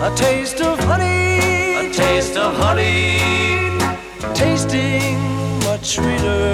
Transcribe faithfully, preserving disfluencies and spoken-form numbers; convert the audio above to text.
A taste of honey, a taste of honey, tasting much sweeter